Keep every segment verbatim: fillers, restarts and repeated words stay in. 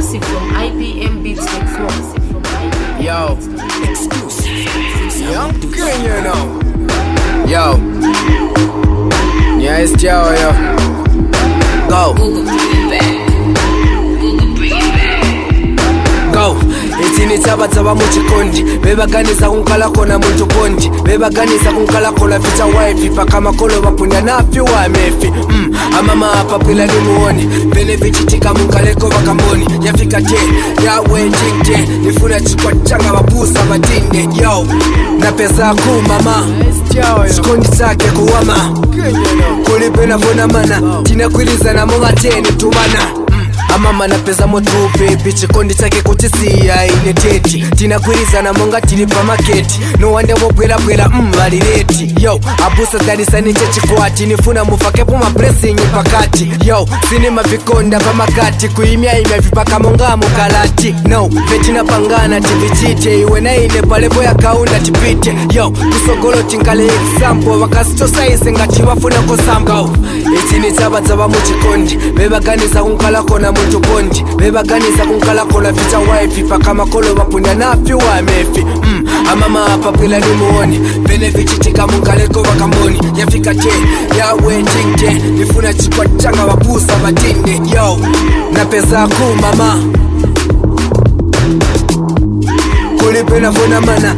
Exclusive from I B M Beats. Exclusive from I B M. Yo, exclusive. Young King, you know. Yo, yeah, it's Joe, yo. Go. Go. Itini taba taba muchikondi bebaganiza kunkala kona muntu kondi bebaganiza kunkala kola ficha wife paka makolo bapunya nafi wa mefi mm. Amama apa pila ni muone bene vichitika munkaleko bakamboni yafika te yawe njinte nifuna chikwa changa babusa batinde yo na pesa ku mama chikondi chake kuwama kulipe na fona mana tinakwiliza na monga teni tumana amama na pesa motupe bichikondi chake kutisiya ine teti tinakwiriza na monga tilipa maketi no wande wobwela bwela mmalireti yo abusa dalisa niche chikwati nifuna mufake puma blessing pakati yo sinema vikonda pamakati kuimya imya vipaka monga mukalati no vetina pangana tivichite iwe na ine palevo ya kaunda tipite yo kusogolo tinkale example wakasito size ngati wafuna kosamba itini taba taba muchikondi bebaganiza kunkala kona muntu kondi bebaganiza kunkala kola ficha wife paka makolo bapunya nafi wa mefi mm. Amama apa pila ni muone bene vichitika munkaleko bakamboni yafika te yawe njinte nifuna chikwa changa babusa batinde yo na pesa ku mama kulipe na fona mana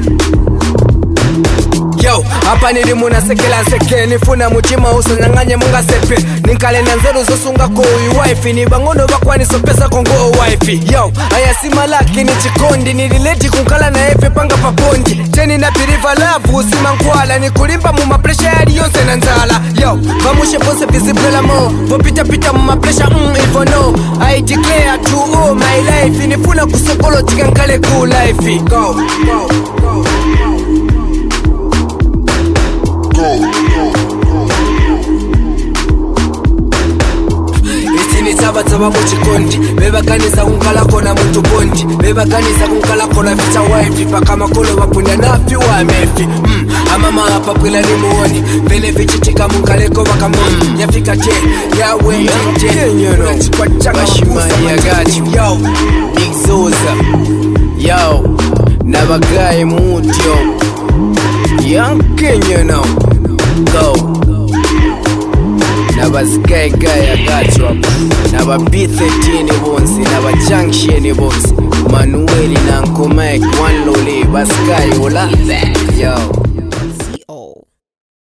yo hapa nili muna sekela seke nifuna mutima usananganye munga sepe ninkale na nzeru zosunga ko wifi ni bangono bakwani so pesa kongo wifi yo aya sima laki ni chikondi nilileti kunkala na efe panga papondi teni na piriva love usima nkwala ni kulimba mu mapresha yali yonse na nzala yo vamushe pose visible la mo vopita pita mu mapresha mm ifo no I declare to all my life nifuna kusokolo tikankale ku life go go go itini taba taba muchikondi bebaganiza kunkala kona muntu kondi bebaganiza kunkala kona ficha wife paka makolo bapunya nafi wa mefi mm. Amama apa pila ni muone bene vichitika munkaleko bakamboni mm. Yafika te yawe njinte nyono chikwa changa shima ya gachi yo Big Zoza yo nabagaye mutyo Young King, you know. Go. Naba Sky Guy, I got you up. Naba B thirteen bonsi, Naba Junction bonsi. Manueli na Uncle Mike, one loli, Baskai, ola. Yo.